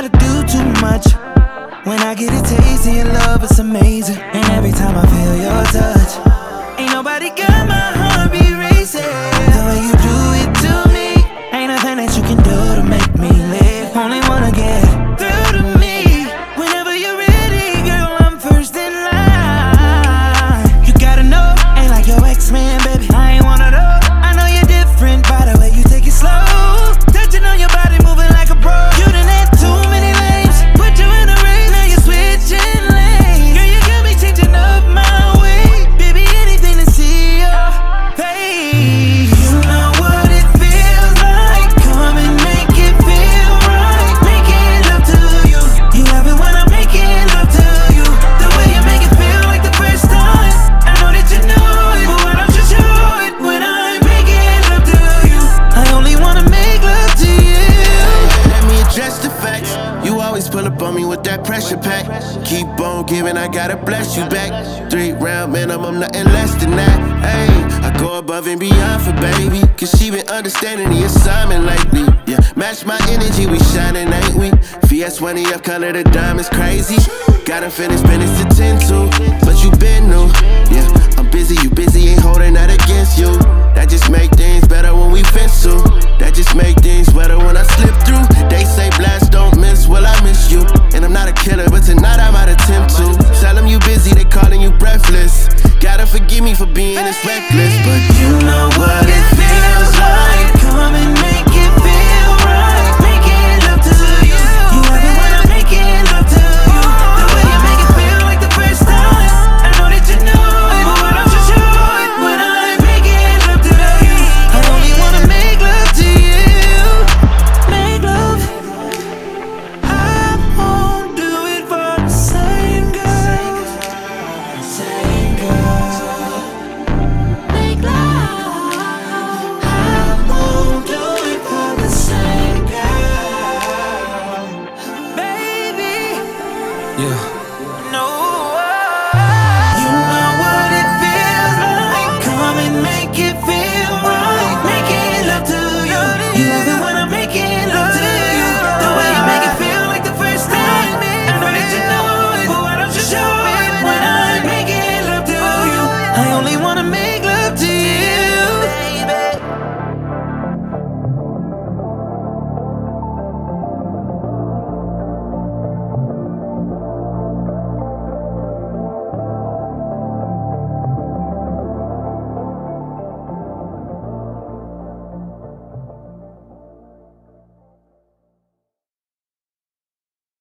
gotta do too much. When I get a taste of your love, it's amazing. And every time I feel your touch, ain't nobody got my heartbeat racing. The way you do it to me, ain't nothing that you can do to make me live. Only wanna get through to me. Whenever you're ready, girl, I'm first in line. You gotta know, ain't like your ex-man, baby. I ain't one of those. I know you're different by the way you take it slow. Touching on your body, moving like a pro. You done had too many lanes, put you in a race, now you're switching lanes. Girl, you got me changing up my way. Baby, anything to see your face. You know what it feels like. Come and make it feel right. Making love to you. You love it when I'm making love to you. The way you make it feel like the first time. I know that you know it, but why don't you show it when I'm making love to you? I only wanna make love to you. Let me address the facts. You always pull up on me with that pressure pack. Keep on giving, I gotta bless you back. 3-round minimum, nothing less than that. Hey, I go above and beyond for baby, cause she been understanding the assignment lately. Yeah, match my energy, we shining, ain't we? VS20 up, color the diamonds crazy. Got unfinished business to tend to, but you been new. Yeah, I'm busy, you busy, ain't holding that against you. That just make things better when we fence to. That just make things better when I slip through. They say blast don't miss, well I miss you. And I'm not a killer, but tonight I might attempt to. Tell them you busy, they calling you breathless. Gotta forgive me for being this reckless, but You know